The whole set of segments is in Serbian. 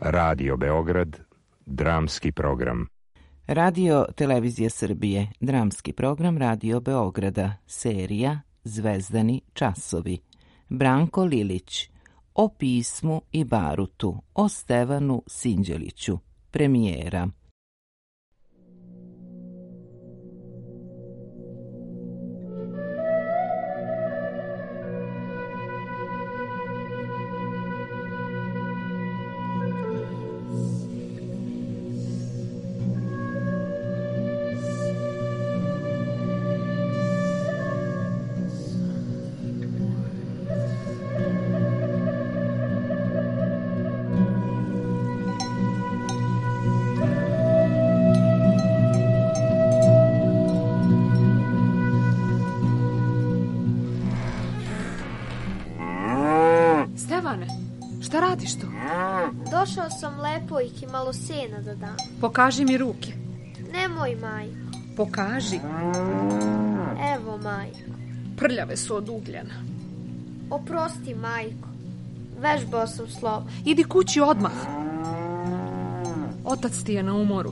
Radio Beograd, dramski program. Radio Televizije Srbije, dramski program Radio Beograda, serija Zvezdani časovi. Branko Lilić, o pismu i barutu, o Stevanu Sinđeliću, premijera. Šta radiš tu? Došao sam lepojki malo sena da dam. Pokaži mi ruke. Nemoj, majko. Pokaži. Evo, majko. Prljave su od ugljena. Oprosti, majko. Vežbao sam slovo. Idi kući odmah. Otac ti je na umoru.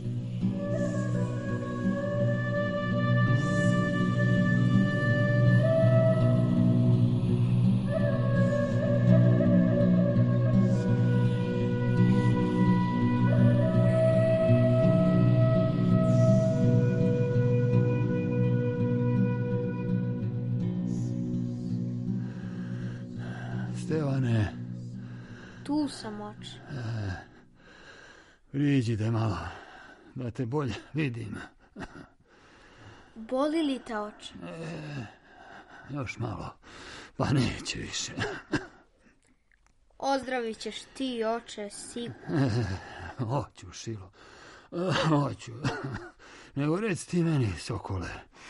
Stevane. Tu sam, oče. Priđi da malo, da te bolje vidim. Boli li te, oče? Još malo, pa neće više. Ozdravit ćeš ti, oče, sigurno. Hoću, Šilo. Hoću. Nego reci ti meni, Sokole,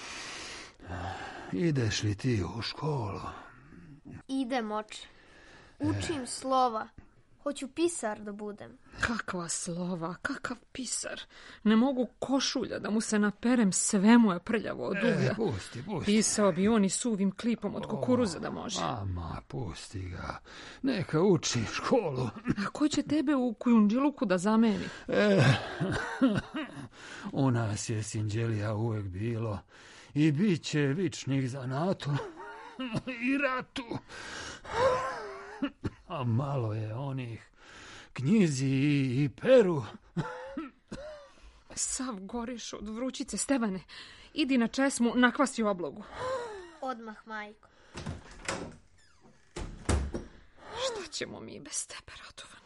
ideš li ti u školu? Idem, oče. Učim slova. Hoću pisar da budem. Kakva slova, kakav pisar. Ne mogu košulja da mu se naperem, sve mu je prljavo od uglja. Pusti. Pisao bi on i suvim klipom od kukuruza da može. Mama, pusti ga. Neka uči školu. A ko će tebe u Kujundžiluku da zameni? U nas je Sinđelija uvek bilo i bit će vičnih zanatu i ratu. A malo je onih knjizi i peru. Sav goriš od vrućice. Stevane, idi na česmu, nakvasi oblogu. Odmah, majko. Šta ćemo mi bez tebe, Radovan?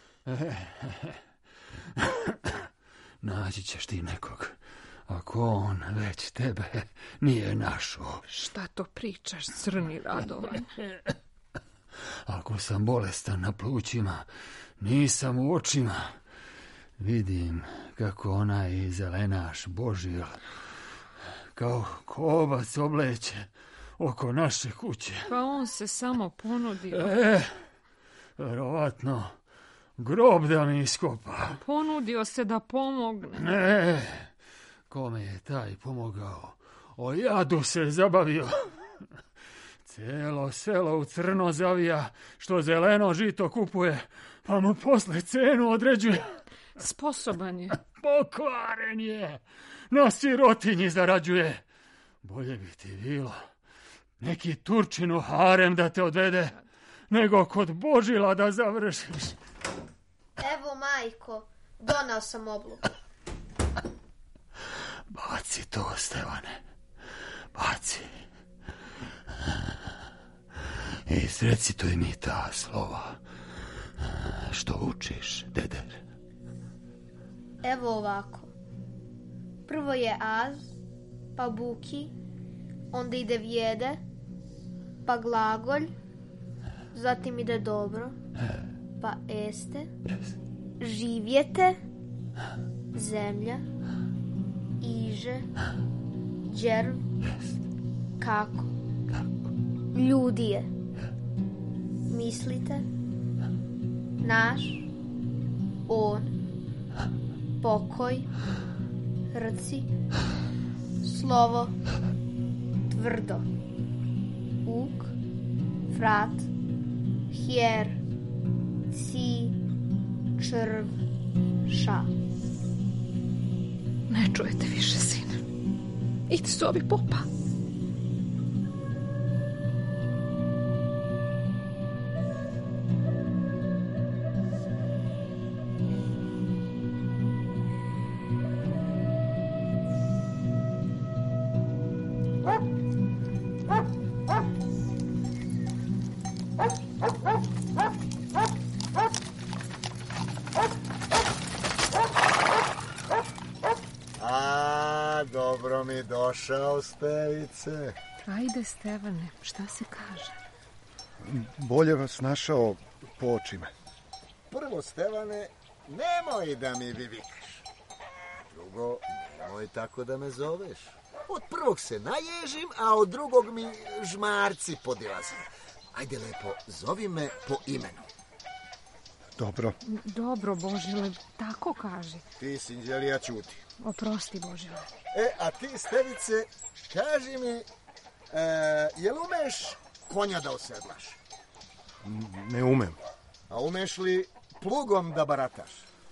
Naći ćeš ti nekog, ako on već tebe nije našao. Šta to pričaš, crni Radovan? Ako sam bolestan na plućima, nisam u očima. Vidim kako onaj zelenaš Božil kao kovac obleće oko naše kuće. Pa on se samo ponudio. Verovatno grob da mi iskopa. Ponudio se da pomogne. Kome je taj pomogao? O jadu se zabavio. Cijelo selo u crno zavija, što zeleno žito kupuje, pa mu posle cenu određuje. Sposoban je. Pokvaren je, na sirotinji zarađuje. Bolje bi ti bilo neki Turčin u harem da te odvede, nego kod Božila da završiš. Evo, majko, donao sam oblogu. Baci to, Stevane, baci. I srecituj mi ta slova što učiš, deder. Evo ovako. Prvo je az, pa buki, onda ide vjede, pa glagolj, zatim ide dobro, pa este, živjete, zemlja, iže, đerv, kako, ljudi je, mislite, naš, on, pokoj, rci, slovo, tvrdo, uk, frat, hjer, ci, ša. Ne čujete više, sine. Idi zovi popa. Dobro mi došao, Stevice. Ajde, Stevane, šta se kaže? Bolje vas našao po očima. Prvo, Stevane, nemoj da mi vivikaš. Drugo, nemoj tako da me zoveš. Od prvog se naježim, a od drugog mi žmarci podilaze. Ajde lepo, zovi me po imenu. Dobro. Dobro, Božile, tako kaži. Ti, Sinđelija, ćuti. Oprosti, Božile. A ti, Stevice, kaži mi, jel umeš konja da osedlaš? Ne umem. A umeš li plugom da barataš?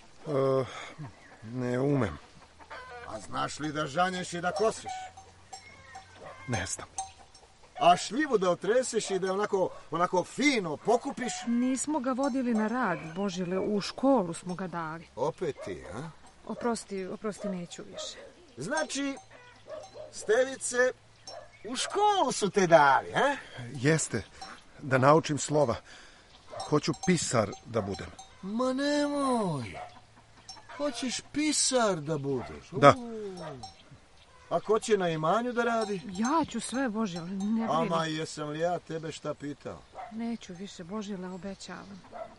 Ne umem. A znaš li da žanješ i da kosiš? Ne znam. A šljivu da otreseš i da onako fino pokupiš? Nismo ga vodili na rad, Božile, u školu smo ga dali. Opet ti, a? Oprosti, neću više. Znači, Stevice, u školu su te dali, a? Jeste, da naučim slova. Hoću pisar da budem. Ma nemoj. Hoćeš pisar da budeš? Da. A ko će na imanju da radi? Ja ću sve, Božile, ne brini. Ama, jesam li ja tebe šta pitao? Neću više, Božile, obećavam.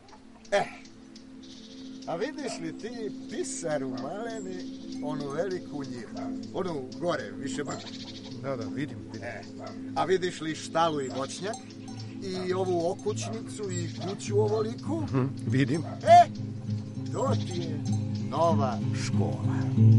A vidiš li ti pisar u Maleni onu veliku njivu? Onu gore, više brzo. Da, vidim. A vidiš li štalu i voćnjak? I ovu okućnicu i kuću ovoliku? Vidim. To ti je nova škola.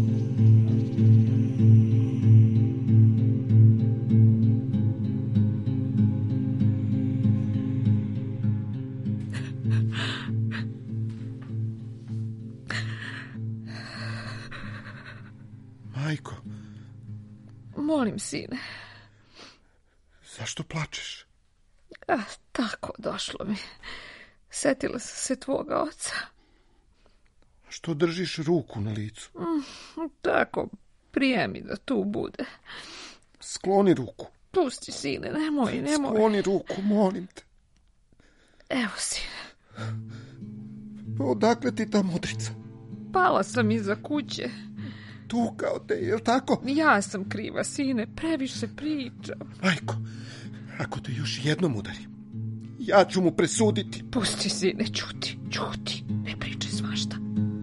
Majko. Molim, sine. Zašto plačeš? Tako došlo mi. Setila sam se tvoga oca. Što držiš ruku na licu? Tako, prijemi da tu bude. Skloni ruku. Pusti, sine, nemoj. Skloni ruku, molim te. Evo, sine. Odakle ti ta modrica? Pala sam iza kuće. Tukao te, je li tako? Ja sam kriva, sine, previše pričam. Majko, ako te još jednom udari, ja ću mu presuditi. Pusti, sine, ćuti, ne pričaj svašta.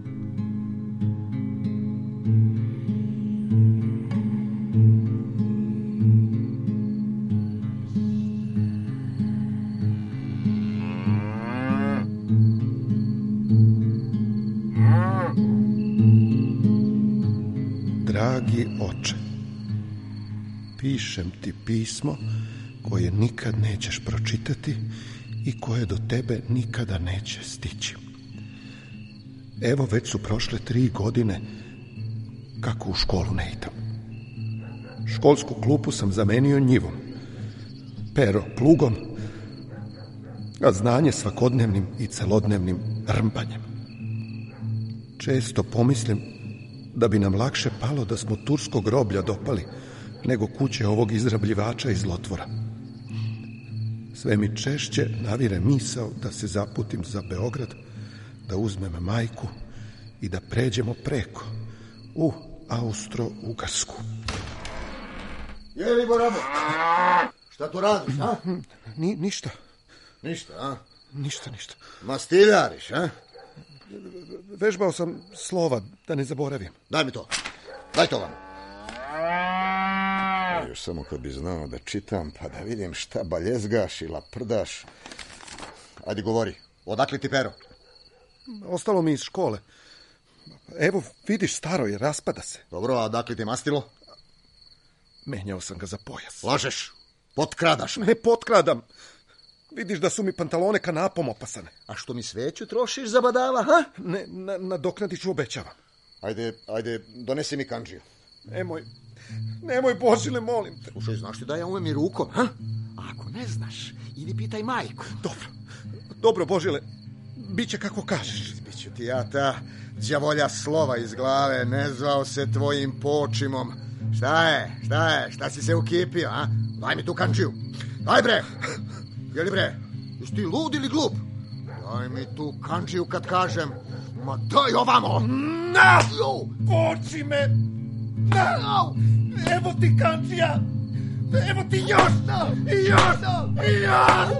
Dragi oče, pišem ti pismo koje nikad nećeš pročitati i koje do tebe nikada neće stići. Evo, već su prošle 3 godine kako u školu ne idem. Školsku klupu sam zamenio njivom, pero plugom, a znanje svakodnevnim i celodnevnim rmpanjem. Često pomislim da bi nam lakše palo da smo turskog groblja dopali nego kuće ovog izrabljivača iz Zlotvora. Sve mi češće navire misao da se zaputim za Beograd, da uzmem majku i da pređemo preko u Austro-Ugarsku. Jeli, Borabo? Šta tu radiš, a? Ništa. Ništa, a? Ništa. Mastiljariš, a? Vežbao sam slova, da ne zaboravim. Daj mi to. Daj to vam. Još samo kad bi znao da čitam, pa da vidim šta baljezgaš i laprdaš. Ajde, govori. Odakle ti pero? Ostalo mi iz škole. Evo, vidiš, staro je, raspada se. Dobro, a odakle ti mastilo? Menjao sam ga za pojas. Lažeš. Potkradaš me. Ne potkradam. Vidiš da su mi pantalone kanapom opasane. A što mi sveću trošiš za badava, ha? Ne, nadoknadit ću, obećavam. Ajde, donesi mi kandžiju. Nemoj, Božile, molim te. Slušaj, znaš ti da ja umem i rukom, ha? A ako ne znaš, idi pitaj majku. Dobro, Božile, biće kako kažeš. Biću ti ja ta đavolja slova iz glave, ne zvao se tvojim počimom. Šta si se ukipio, a? Daj mi tu kandžiju. Daj, bre! Jeli, bre? Jesi ti lud ili glup? Daj mi tu kandžiju kad kažem. Ma daj ovamo! Na! Poči me! Na! Evo ti kandžija! Evo ti još! I još!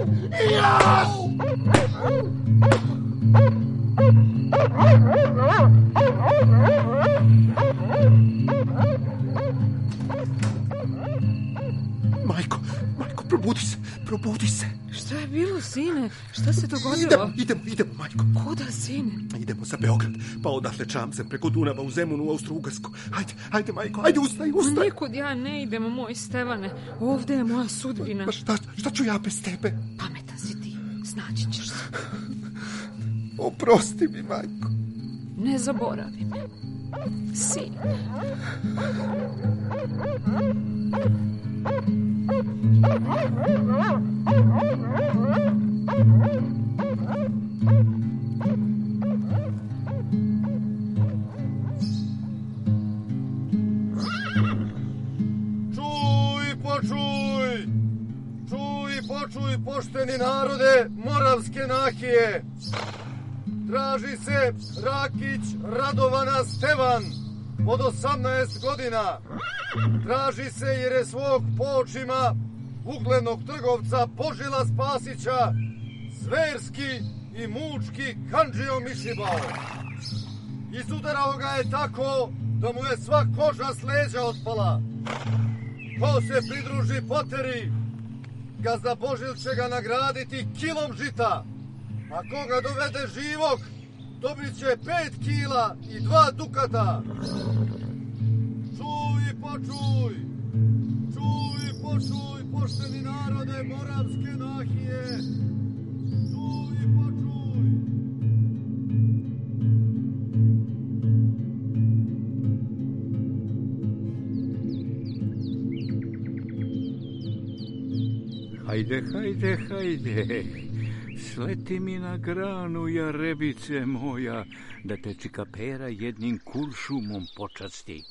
Majko, probudi se. Šta je bilo, sine? Šta se dogodilo? Idemo, majko. Kuda, sine? Idemo za Beograd, pa odatle čamcem preko Dunava u Zemunu, u Austro-Ugarsku. Ajde, majko, ajde, ustaj. Nikud ja ne idem, moj Stevane. Ovde je moja sudbina. Pa šta ću ja bez tebe? Pametan si ti, snaći ćeš se. Oprosti mi, majko. Ne zaboravi me, sine. Počuj, pošteni narode Moravske nahije. Traži se Rakić Radovana Stevan od 18 godina. Traži se jer je svog počima uglednog trgovca Božila Spasića zverski i mučki kandžijom išibao. Isudarao ga je tako da mu je sva koža s leđa otpala. Ko se pridruži poteri, gazda Božil će ga nagraditi kilom žita, a koga dovede živog, dobit će 5 kila i 2 dukata. Čuj i počuj, pošteni narode Moravske nahije. Čuj i počuj. Hajde, sleti mi na granu, jarebice moja, da te čikapera jednim kuršumom počasti.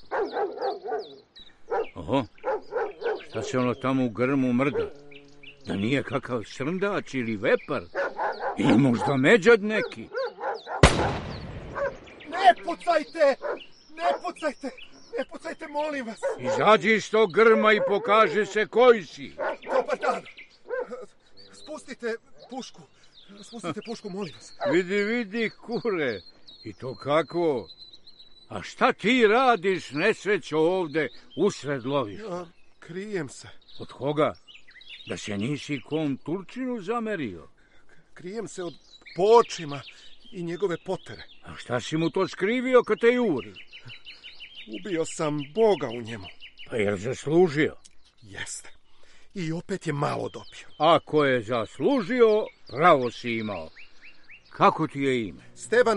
Oho, šta se ono tamo u grmu mrda? Da nije kakav srndač ili vepar? Ili možda međad neki? Ne pucajte, molim vas. Izađi iz tog grma i pokaži se koji si. Dobar dan. Spustite pušku, molim vas. Vidi, kure. I to kako? A šta ti radiš, nesrećo, ovde usred lovišta? Krijem se. Od koga? Da se nisi kom Turčinu zamerio? Krijem se od počima i njegove potere. A šta si mu to skrivio kad te juri? Ubio sam Boga u njemu. Pa jer zaslužio? Jeste. I opet je malo dobio. Ako je zaslužio, pravo si imao. Kako ti je ime? Stevan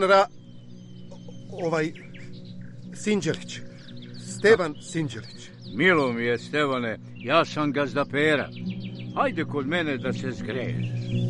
Sinđelić. Stevan Sinđelić. Milo mi je, Stevane, ja sam gazda Pera. Hajde kod mene da se zgreješ.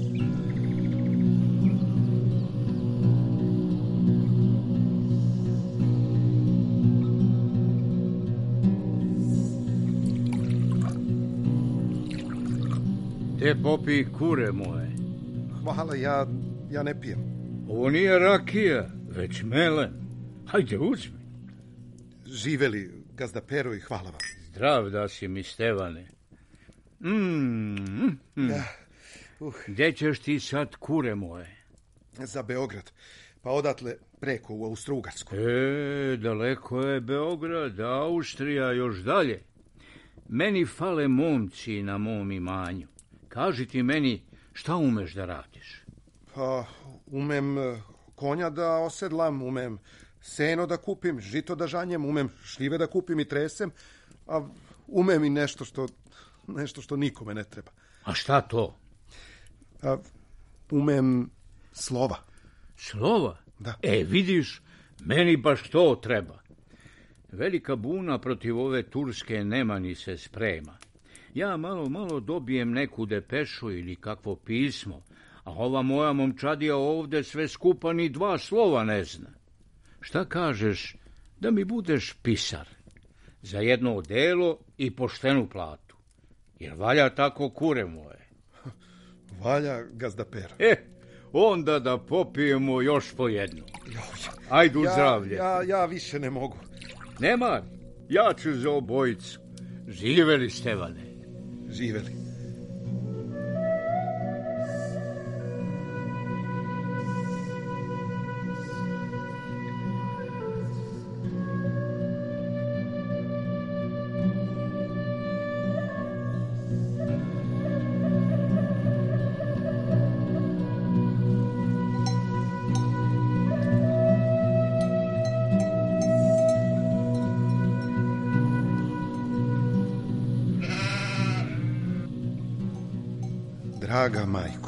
Te popij, kure moje. Hvala, ja ne pijem. Ovo nije rakija, već melen. Hajde, uzmi. Živeli, gazda Pero, i hvala vam. Zdrav da si mi, Stevane. Gdje ćeš ti sad, kure moje? Za Beograd, pa odatle preko u Austro-Ugarsku. Daleko je Beograd, Austrija još dalje. Meni fale momci na mom imanju. Kaži ti meni, šta umeš da radiš? Pa, umem konja da osedlam, umem seno da kupim, žito da žanjem, umem šljive da kupim i tresem, a umem i nešto što nikome ne treba. A šta to? Umem slova. Slova? Da. Vidiš, meni baš to treba. Velika buna protiv ove turske nemani se sprema. Ja malo dobijem neku depešu ili kakvo pismo, a ova moja momčadija ovde sve skupa ni 2 slova ne zna. Šta kažeš da mi budeš pisar? Za jedno delo i poštenu platu. Jer valja tako, kure moje? Valja, gazda Pero. Onda da popijemo još po jednu. Ajde u zdravlje. Ja više ne mogu. Nema, ja ću za obojicu. Živeli, Stevane. Živeli. Draga majko,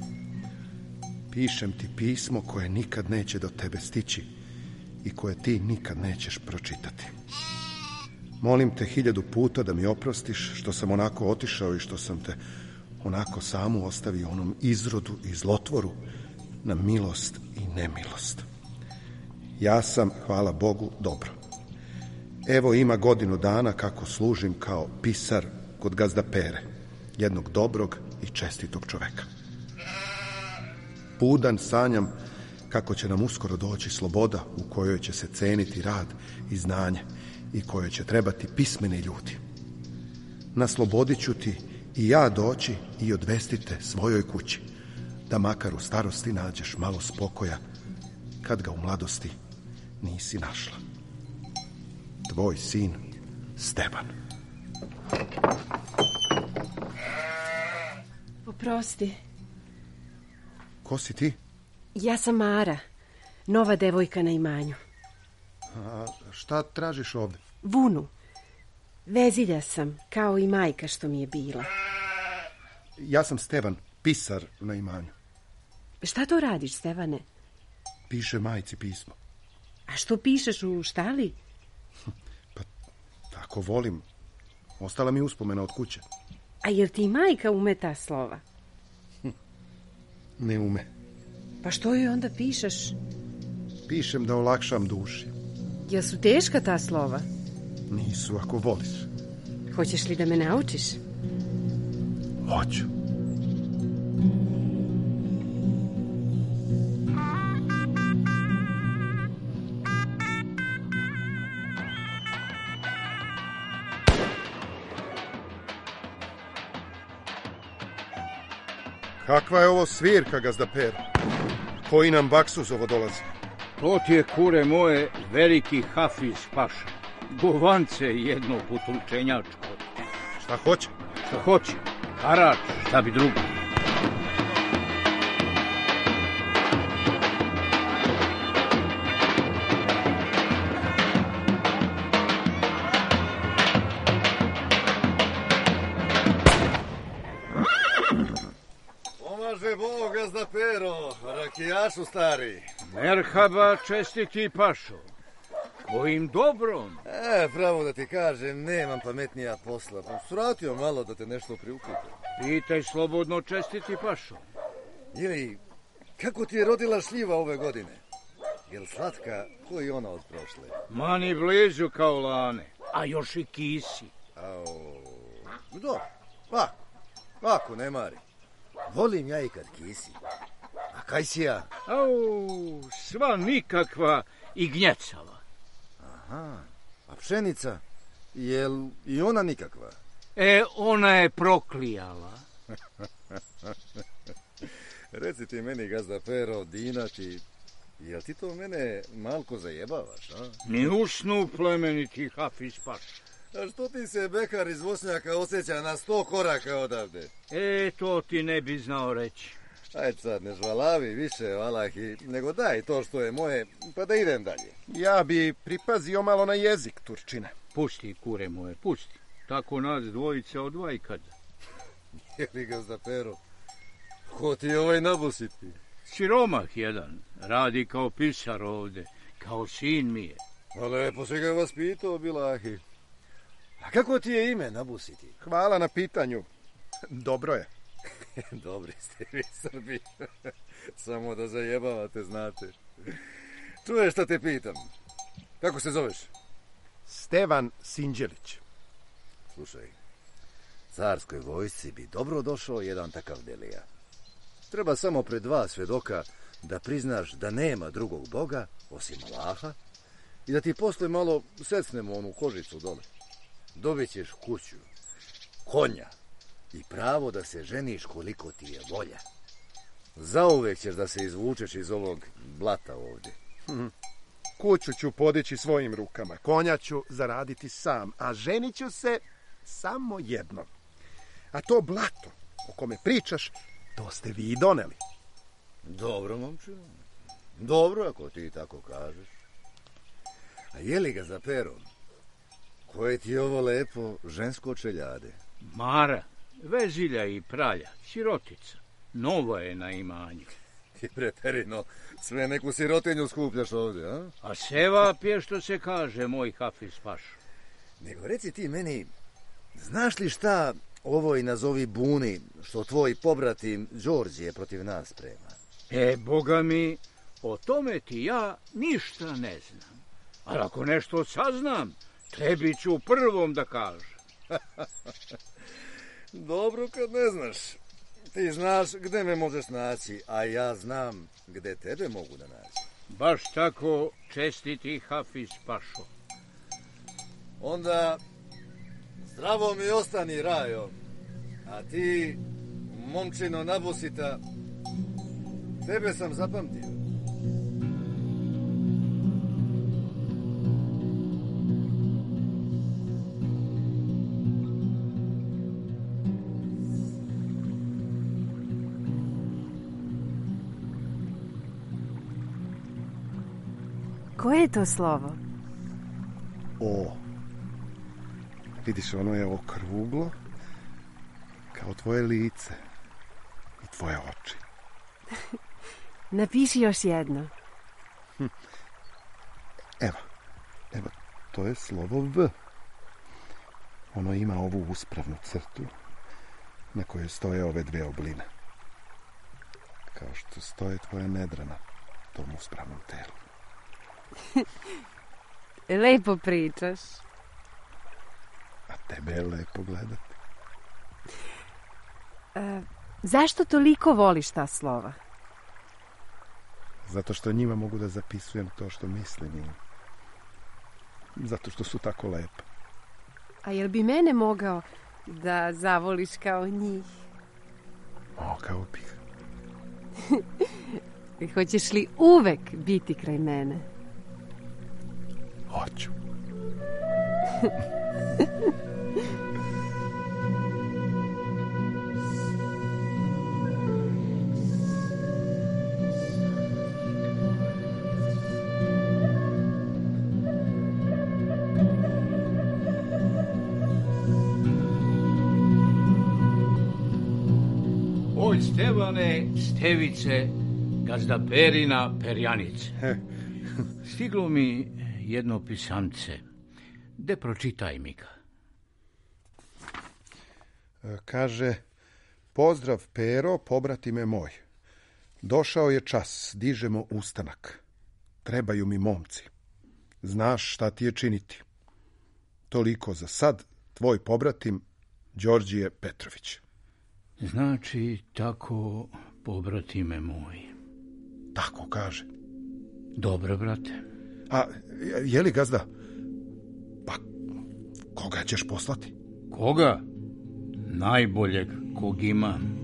pišem ti pismo koje nikad neće do tebe stići i koje ti nikad nećeš pročitati. Molim te 1000 puta da mi oprostiš što sam onako otišao i što sam te onako samu ostavio onom izrodu i zlotvoru na milost i nemilost. Ja sam, hvala Bogu, dobro. Evo ima 1 godinu dana kako služim kao pisar kod gazda Pere, jednog dobrog i čestitog čoveka. Budan sanjam kako će nam uskoro doći sloboda u kojoj će se ceniti rad i znanje i kojoj će trebati pismeni ljudi. Na slobodi ću ti i ja doći i odvesti te svojoj kući, da makar u starosti nađeš malo spokoja kad ga u mladosti nisi našla. Tvoj sin Stevan. Oprosti. Ko si ti? Ja sam Mara, nova devojka na imanju. A šta tražiš ovde? Vunu. Vezilja sam, kao i majka što mi je bila. Ja sam Stevan, pisar na imanju. Šta to radiš, Stevane? Piše majci pismo. A što pišeš u štali? Pa tako volim. Ostala mi uspomena od kuće. A jel ti majka ume ta slova? Ne ume. Pa što joj onda pišeš? Pišem da olakšam duši. Jel su teška ta slova? Nisu, ako voliš. Hoćeš li da me naučiš? Hoću. Kakva je ovo svirka, gazda Pero? Koji nam baksuz ovo dolazi? To ti je, kure moje, veliki Hafiz Paša. Govance jedno putulčenjačko. Šta hoće? Šta hoće? Harač, šta bi drugo. Pomaže Bog, gazda Pero, rakijašu stari. Merhaba, čestiti Pašo. Kojim dobrom? Pravo da ti kažem, nemam pametnija posla. Svratio malo da te nešto priupitam. Pitaj slobodno, čestiti Pašo. Ili, kako ti je rodila šljiva ove godine? Jel slatka ko i ona od prošle? Mani blizu kao lane, a još i kisi. Dobro, ako ne mari. Volim ja i kad kisi. A kaj si ja? Sva nikakva i gnjecava. Aha, a pšenica, jel i ona nikakva? Ona je proklijala. Reci ti meni, gazda Pero, dinati, jel ti to mene malko zajebavaš, a? Ni usnu, plemeniti Hafiz Paša. A što ti se bekar iz Vosnjaka osjeća na 100 koraka odavde? To ti ne bi znao reći. Ajde sad, ne žvalavi više, valahi, nego daj to što je moje, pa da idem dalje. Ja bi pripazio malo na jezik, Turčine. Pusti, kure moje, pusti. Tako nas dvojica odvajkada. Jeli, gazda Pero, Ko ti je ovaj nabusiti? Siromah jedan, radi kao pisar ovde, kao sin mi je. A lepo si ga vaspitao, Bilahi. A kako ti je ime nabusiti? Hvala na pitanju. Dobro je. Dobri ste vi, Srbi. Samo da zajebavate, znate. Čuješ šta te pitam? Kako se zoveš? Stevan Sinđelić. Slušaj, carskoj vojsci bi dobro došao jedan takav delija. Treba samo pred dva svedoka da priznaš da nema drugog boga osim Allaha i da ti posle malo secnemo onu kožicu dole. Dobit ćeš kuću, konja i pravo da se ženiš koliko ti je volja. Zauvek ćeš da se izvučeš iz ovog blata ovdje. Kuću ću podići svojim rukama, konja ću zaraditi sam, a ženit ću se samo jednom. A to blato o kome pričaš, to ste vi doneli. Dobro, momčino. Dobro, ako ti tako kažeš. A je li ga za perom? Koje ti je ovo lepo žensko čeljade? Mara, vezilja i pralja, sirotica. Novo je na imanju. I preterino, sve neku sirotinju skupljaš ovdje, a? A seva pje što se kaže, moj Hafiz Pašo. Nego reci ti meni, znaš li šta ovoj nazovi buni što tvoj pobratim Đorđe protiv nas sprema? Boga mi, o tome ti ja ništa ne znam. Ali ako nešto saznam, tebi ću prvom da kažem. Dobro kad ne znaš. Ti znaš gde me možeš naći, a ja znam gde tebe mogu da naći. Baš tako, čestiti Hafiz Pašo. Onda zdravo mi ostani, Rajo. A ti, momčino nabusita, tebe sam zapamtio. Koje je to slovo? O. Vidiš, ono je okruglo kao tvoje lice i tvoje oči. Napiši još jedno. Evo, to je slovo V. Ono ima ovu uspravnu crtu na kojoj stoje ove dve obline. Kao što stoje tvoja nedra na tom uspravnom telu. Lepo pričaš. A tebe je lepo gledati. Zašto toliko voliš ta slova? Zato što njima mogu da zapisujem to što mislim i zato što su tako lepe. A jel bi mene mogao da zavoliš kao njih? Mogao bih. Hoćeš li uvek biti kraj mene? Hoću. Oj, Stevane, Stevice, gazda Perina, perjanice. Stiglo mi jedno pisance. De pročitaj mi ga. Kaže, pozdrav Pero, pobratime moj. Došao je čas, dižemo ustanak. Trebaju mi momci. Znaš šta ti je činiti. Toliko za sad, tvoj pobratim Đorđije Petrović. Znači, tako, pobratime moj. Tako kaže. Dobro, brate. A je li, gazda? Pa, koga ćeš poslati? Koga? Najboljeg kog imam.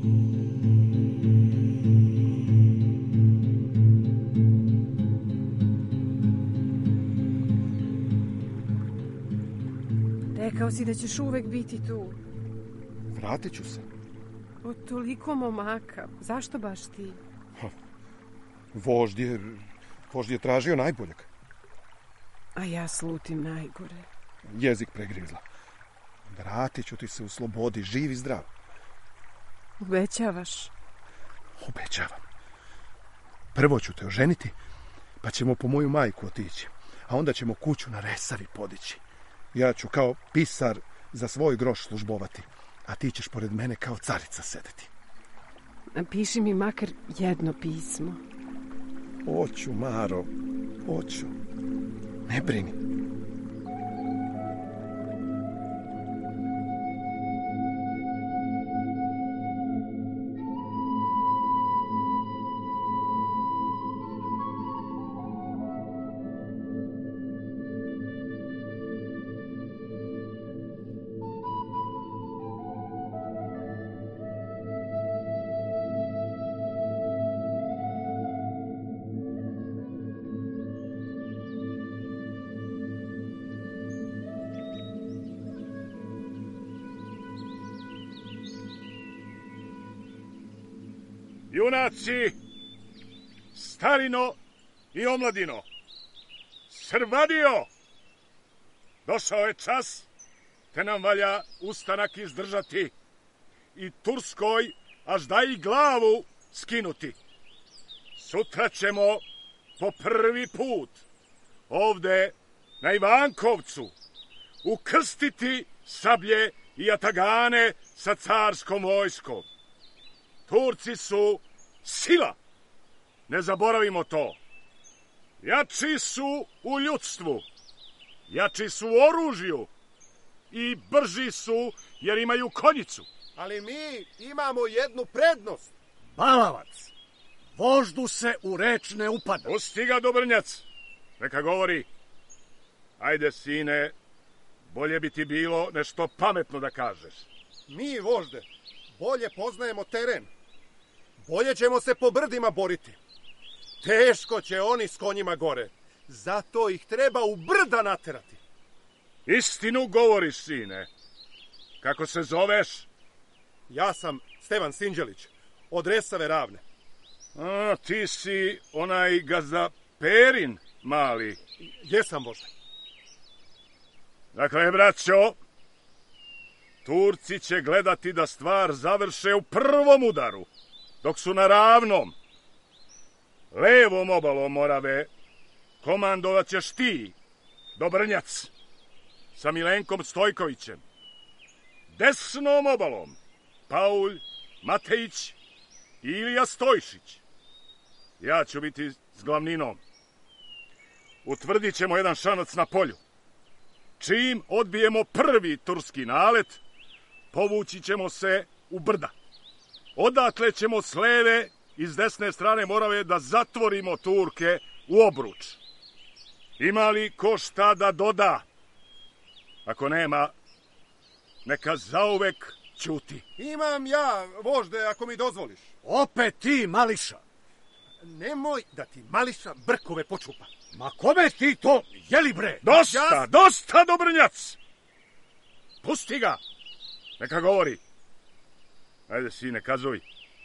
Rekao si da ćeš uvek biti tu. Vratit ću se. Od toliko momaka. Zašto baš ti? Vožd je tražio najboljeg. A ja slutim najgore. Jezik pregrizla. Vratit ću ti se u slobodi, živ i zdrav. Obećavaš? Obećavam. Prvo ću te oženiti, pa ćemo po moju majku otići, a onda ćemo kuću na Resavi podići. Ja ću kao pisar za svoj groš službovati, a ti ćeš pored mene kao carica sedeti. Piši mi makar jedno pismo. Hoću, Maro, hoću. Ne brini. Junaci, starino i omladino, Srvadio, došao je čas, te nam valja ustanak izdržati i Turskoj až da i glavu skinuti. Sutra ćemo po prvi put ovde na Ivankovcu ukrstiti sablje i jatagane sa carskom vojskom. Turci su sila, ne zaboravimo to. Jači su u ljudstvu, jači su u oružju i brži su jer imaju konjicu. Ali mi imamo jednu prednost. Balavac, voždu se u reč ne upada. Pusti ga, Dobrnjac, neka govori. Ajde, sine, bolje bi ti bilo nešto pametno da kažeš. Mi, vožde, bolje poznajemo teren. Bolje ćemo se po brdima boriti. Teško će oni s konjima gore. Zato ih treba u brda naterati. Istinu govoriš, sine. Kako se zoveš? Ja sam Stevan Sinđelić, od Resave Ravne. A, ti si onaj gazda Perin, mali. Jesam, vožde. Dakle, braćo, Turci će gledati da stvar završe u prvom udaru, dok su na ravnom. Levom obalom Morave komandovat ćeš ti, Dobrnjac, sa Milenkom Stojkovićem. Desnom obalom Paulj, Matejić i Ilija Stojšić. Ja ću biti s glavninom. Utvrdit ćemo jedan šanac na polju. Čim odbijemo prvi turski nalet, povući ćemo se u brda. Odatle ćemo s leve i s desne strane Morave da zatvorimo Turke u obruč. Ima li ko šta da doda? Ako nema, neka zauvek ćuti. Imam ja, vožde, ako mi dozvoliš. Opet ti, Mališa. Nemoj da ti Mališa brkove počupa. Ma kome ti to, jeli bre? Dosta, dosta, Dobrnjac! Pusti ga, neka govori. Ajde, sine, kazuj.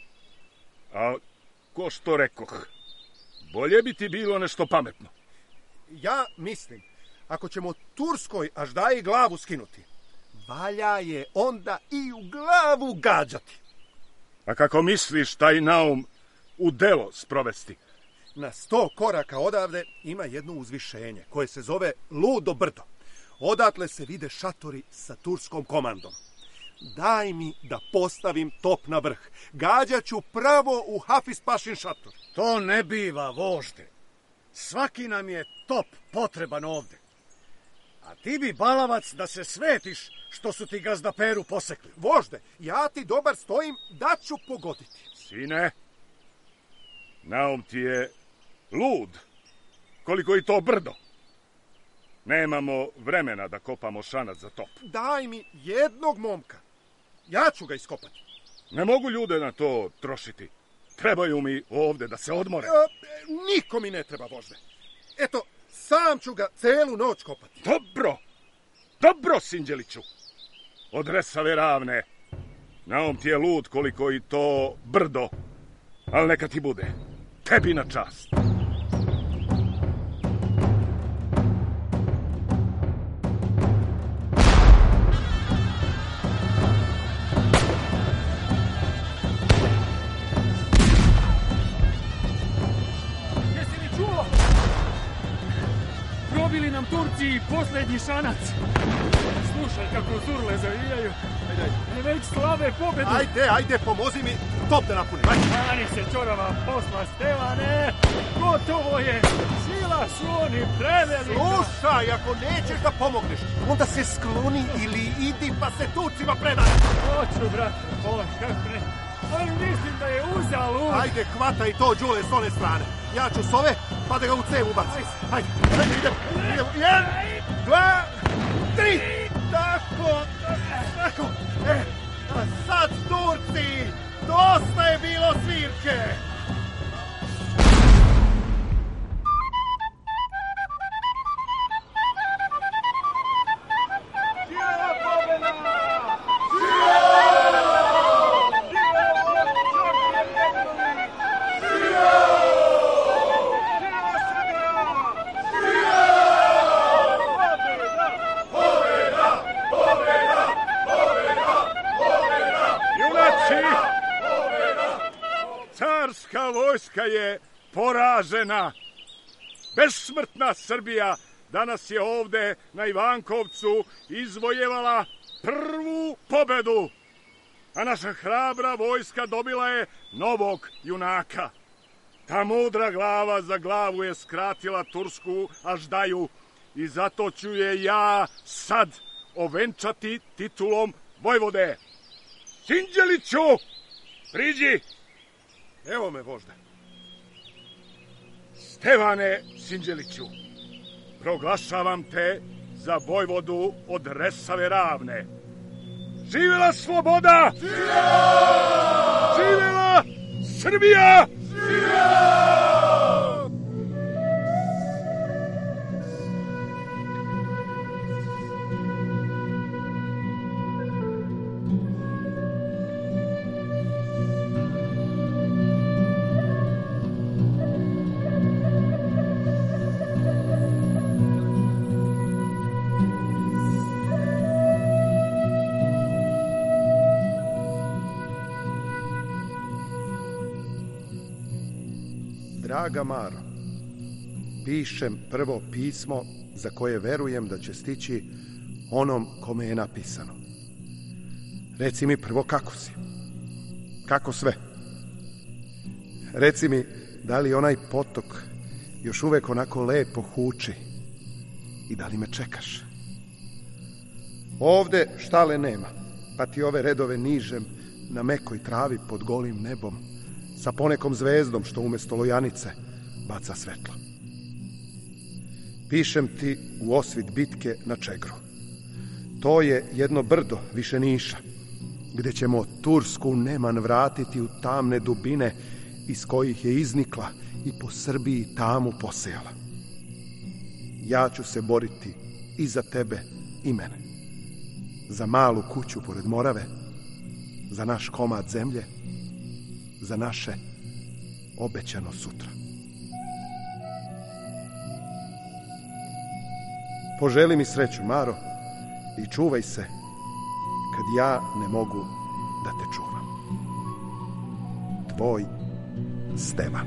A ko što rekoh, bolje bi ti bilo nešto pametno. Ja mislim, ako ćemo Turskoj až da i glavu skinuti, valja je onda i u glavu gađati. A kako misliš taj naum u delo sprovesti? Na 100 koraka odavde ima jedno uzvišenje koje se zove Ludo brdo. Odatle se vide šatori sa turskom komandom. Daj mi da postavim top na vrh. Gađaću pravo u Hafiz Pašin šator. To ne biva, vožde. Svaki nam je top potreban ovde. A ti bi, Balavac, da se svetiš što su ti gazda Peru posekli. Vožde, ja ti dobar stojim da ću pogoditi. Sine, naum ti je lud, koliko i to brdo. Nemamo vremena da kopamo šanac za top. Daj mi jednog momka. Ja ću ga iskopati. Ne mogu ljude na to trošiti. Trebaju mi ovde da se odmore. Niko mi ne treba, vožde. Eto, sam ću ga celu noć kopati. Dobro, dobro, Sinđeliću. Od Resave Ravne. Naum ti je lud koliko i to brdo. Ali neka ti bude. Tebi na čast. Pobili nam Turci posljednji šanac. Slušaj kako zurle zavijaju. I već slave pobedu. Ajde, pomozi mi top da napunim. Mani se čorava posla, Stevane. Gotovo je. Sila su oni prevelika. Slušaj, ako nećeš da pomogneš, onda se skloni ili idi pa se Turcima predaj. Hoću, brate, Štefane. Ali mislim da je uzalud. Ajde, hvataj to, Đule, s one strane. Ja ću s ove, pa da ga u cev ubacim. Ajde, idemo. 1, 2, 3. Tako. A sad, Turci, dosta je bilo svirke. Vojska je poražena. Besmrtna Srbija danas je ovde na Ivankovcu izvojevala prvu pobedu, a naša hrabra vojska dobila je novog junaka. Ta mudra glava za glavu je skratila tursku aždaju i zato ću je ja sad ovenčati titulom vojvode. Sinđeliću, priđi! Evo me, vožde. Stevane Sinđeliću, proglašavam te za vojvodu od Resave Ravne. Živela sloboda! Živela! Živela Srbija! Živela! Draga Maro, pišem prvo pismo za koje verujem da će stići onom kome je napisano. Reci mi prvo kako si, kako sve. Reci mi da li onaj potok još uvek onako lepo huči i da li me čekaš. Ovde štale nema, pa ti ove redove nižem na mekoj travi pod golim nebom, sa ponekom zvezdom što umesto lojanice baca svetlo. Pišem ti u osvit bitke na Čegru. To je jedno brdo više Niša, gde ćemo Tursku neman vratiti u tamne dubine iz kojih je iznikla i po Srbiji tamu posejala. Ja ću se boriti i za tebe i mene. Za malu kuću pored Morave, za naš komad zemlje, za naše obećano sutra. Poželi mi sreću, Maro, i čuvaj se kad ja ne mogu da te čuvam. Tvoj Stevan.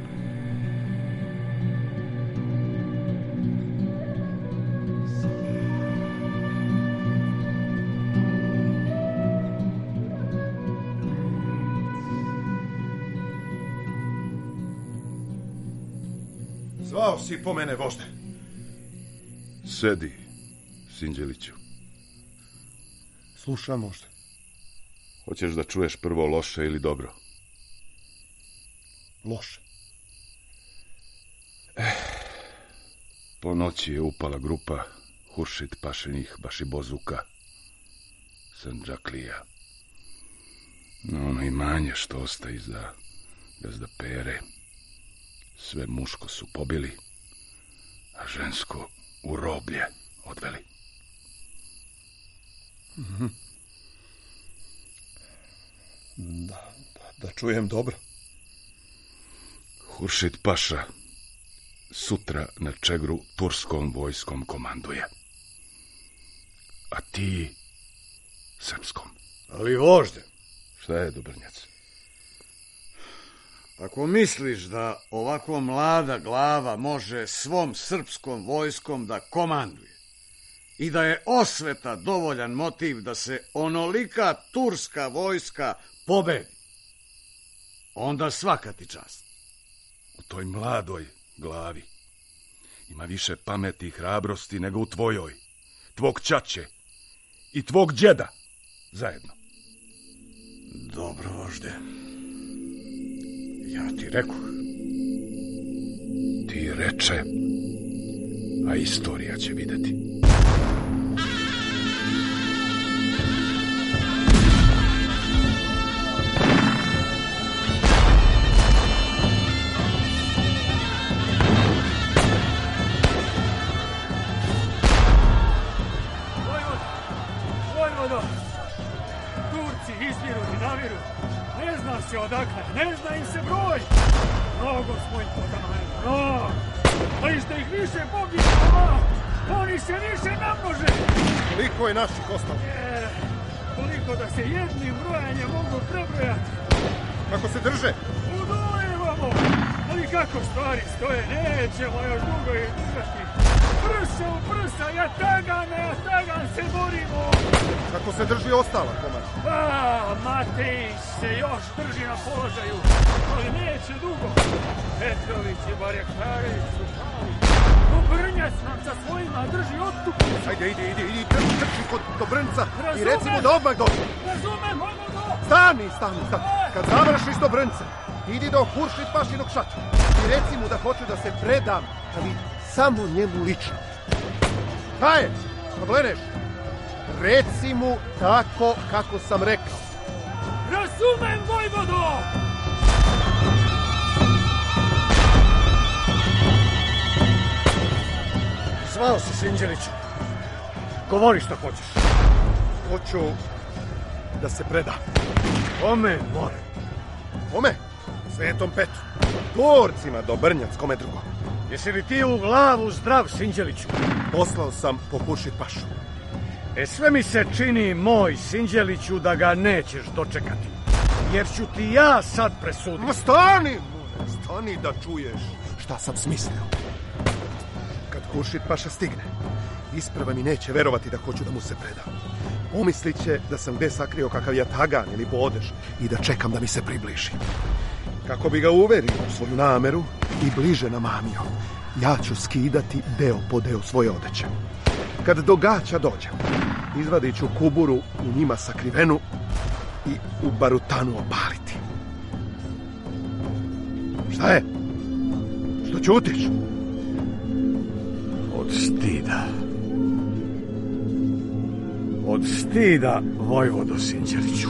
Zvao si po mene, vožde. Sedi, Sinđeliću. Slušam, vožde. Hoćeš da čuješ prvo loše ili dobro? Loše. Po noći je upala grupa Huršit Pašinih Bašibozuka, Sandžaklija. Ono imanje što ostaje iza gazda Pere. Sve muško su pobili, a žensko u roblje odveli. Da čujem dobro. Huršit Paša sutra na Čegru turskom vojskom komanduje. A ti srpskom. Ali vožde. Šta je, Dobrnjac? Ako misliš da ovako mlada glava može svom srpskom vojskom da komanduje i da je osveta dovoljan motiv da se onolika turska vojska pobedi, onda svaka ti čast. U toj mladoj glavi ima više pameti i hrabrosti nego u tvojoj, tvog ćaće i tvog djeda zajedno. Dobro, vožde. Ja ti rekoh. Ti reče, a istorija će vidjeti. Vojvodo, Turci izviru i naviru. Ne zna se odakle, ne zna im se broj. Mnogo smo ih potamanili, mnogo. Ali što ih više pobije, oni se više namnože. Koliko je naših ostalo? Koliko da se jednim brojanjem mogu prebrojati. Kako se drže? Udolevamo, ali kako stvari stoje, nećemo još dugo ih držati. Prsa u prsa, jatagan se borimo. Kako se drži ostala komanda? Matej se još drži na položaju, ali neće dugo. Petrović i Barjakarević su pali. Brnjac nam sa svojima drži otkupu. Ajde, idi, trči do Brnca i reci mu da odmah dođe. Razumem, Vojvodo! Stani. Kad završiš do Brnca, idi do Huršit Pašinog šatora i reci mu da hoću da se predam, ali samo njemu lično. Šta je? Problemeš? Reci mu tako kako sam rekao. Razumem, Vojvodo! Zvao si Sinđeliću. Govori što hoćeš. Hoću da se preda. Kome more? Kome? Svetom Petru. Turcima do Brnjac, kome drugo. Jesi li ti u glavu zdrav, Sinđeliću? Poslao sam po Huršit Pašu. Sve mi se čini, moj Sinđeliću, da ga nećeš dočekati. Jer ću ti ja sad presuditi. Stani da čuješ šta sam smislio. Kad Huršit Paša stigne, isprva mi neće verovati da hoću da mu se predam. Pomislit će da sam gde sakrio kakav jatagan ili bodež i da čekam da mi se približi. Kako bi ga uverio u svoju nameru i bliže namamio, ja ću skidati deo po deo svoje odeće. Kad do gaća dođem, izvadit ću kuburu u njima sakrivenu i u barutanu opaliti. Šta je? Što ćutiš? Od stida, Vojvodo Sinđeliću.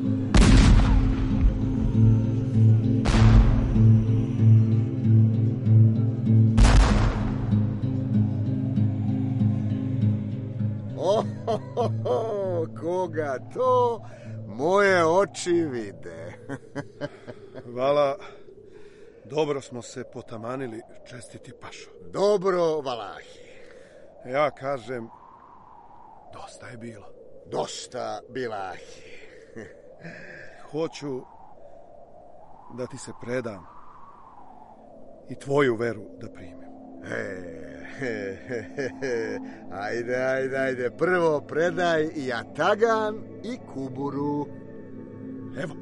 Koga to moje oči vide. Vala, dobro smo se potamanili, čestiti Pašo. Dobro, Valahi. Ja kažem, dosta je bilo. Dosta, Bilahi. Hoću da ti se predam i tvoju veru da primim. Ajde. Prvo predaj jatagan i kuburu. Evo.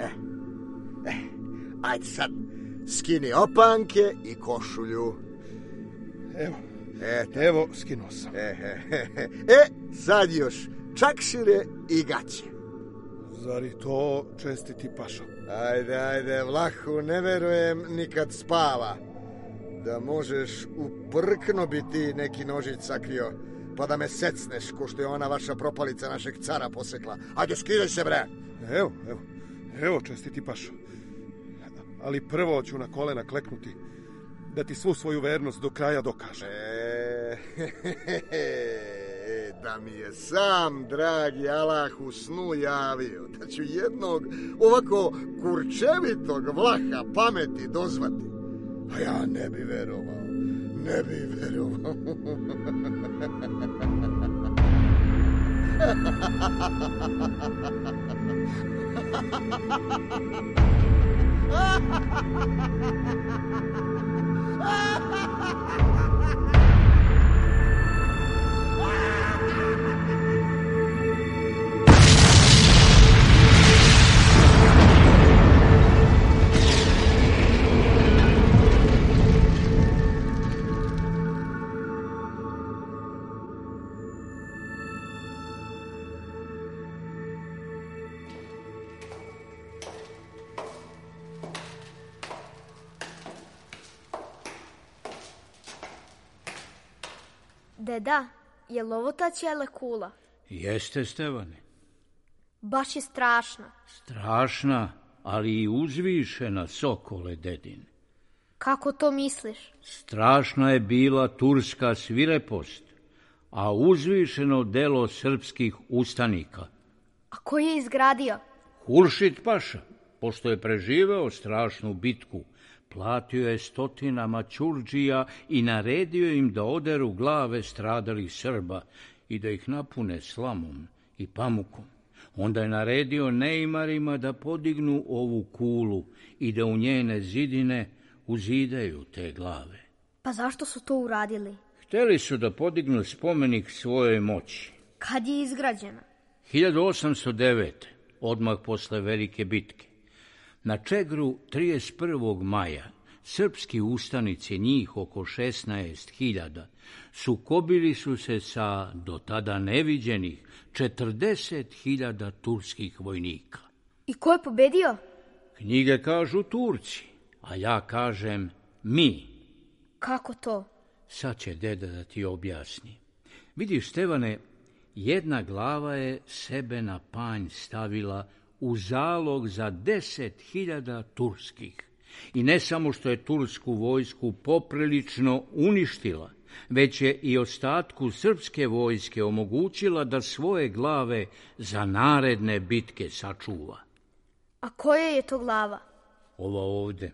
Ajde sad, skini opanke i košulju. Evo, skinuo sam. Sad još čakšire i gaće. Zar i to, čestiti Pašo? Ajde, Vlahu, ne verujem ni kad spava. Da možeš u prkno bi ti neki nožić sakrio, pa da me secneš, ko što je ona vaša propalica našeg cara posekla. Ajde, skidaj se, bre! Evo, čestiti Pašo. Ali prvo ću na kolena kleknuti, da ti svu svoju vernost do kraja dokažem. Da mi je sam, dragi Allah, u snu javio, da ću jednog ovako kurčevitog Vlaha pameti dozvati. A ja ne bi verovao. Deda, je li ovo ta ćele kula? Jeste, Stevane. Baš je strašna. Strašna, ali i uzvišena, sokole dedin. Kako to misliš? Strašna je bila turska svirepost, a uzvišeno delo srpskih ustanika. A ko je izgradio? Huršid paša, pošto je preživeo strašnu bitku, platio je stotinama ćurdžija i naredio im da oderu glave stradalih Srba i da ih napune slamom i pamukom. Onda je naredio neimarima da podignu ovu kulu i da u njene zidine uzidaju te glave. Pa zašto su to uradili? Hteli su da podignu spomenik svojoj moći. Kad je izgrađena? 1809. odmah posle velike bitke. Na Čegru 31. maja srpski ustanici, njih oko 16.000, sukobili su se sa do tada neviđenih 40.000 turskih vojnika. I ko je pobedio? Knjige kažu Turci, a ja kažem mi. Kako to? Sad će deda da ti objasni. Vidiš, Stevane, jedna glava je sebe na panj stavila u zalog za 10.000 turskih. I ne samo što je tursku vojsku poprilično uništila, već je i ostatku srpske vojske omogućila da svoje glave za naredne bitke sačuva. A koja je to glava? Ova ovde.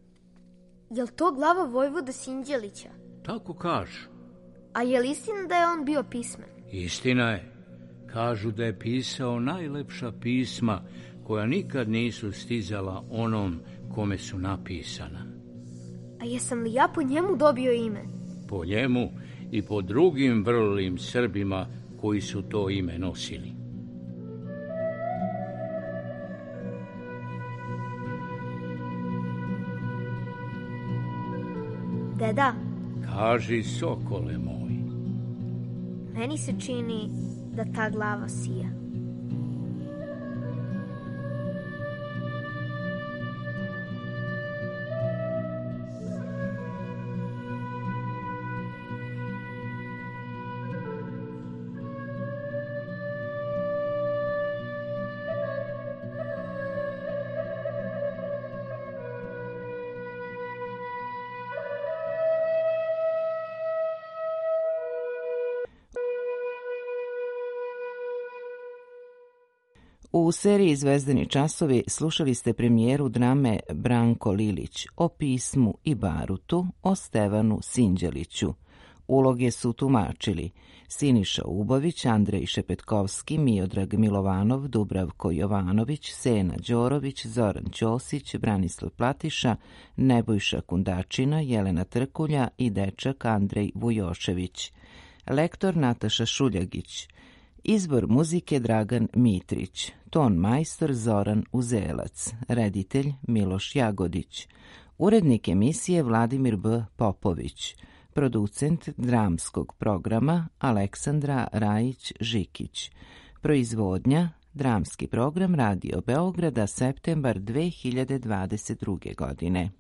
Je li to glava vojvode Sinđelića? Tako kažu. A je li istina da je on bio pismen? Istina je. Kažu da je pisao najlepša pisma koja nikad nisu stizala onom kome su napisana. A jesam li ja po njemu dobio ime? Po njemu i po drugim vrlim Srbima koji su to ime nosili. Deda. Kaži, sokole moj. Meni se čini da ta glava sija. U seriji Zvezdani časovi slušali ste premijeru drame Branko Lilić o pismu i barutu o Stevanu Sinđeliću. Uloge su tumačili Siniša Ubović, Andrej Šepetkovski, Miodrag Milovanov, Dubravko Jovanović, Sena Đorović, Zoran Ćosić, Branislav Platiša, Nebojša Kundačina, Jelena Trkulja i dečak Andrej Vujošević. Lektor Nataša Šuljagić. Izbor muzike Dragan Mitrić, ton majstor Zoran Uzelac, reditelj Miloš Jagodić, urednik emisije Vladimir B. Popović, producent dramskog programa Aleksandra Rajić-Žikić, proizvodnja dramski program Radio Beograda, septembar 2022. godine.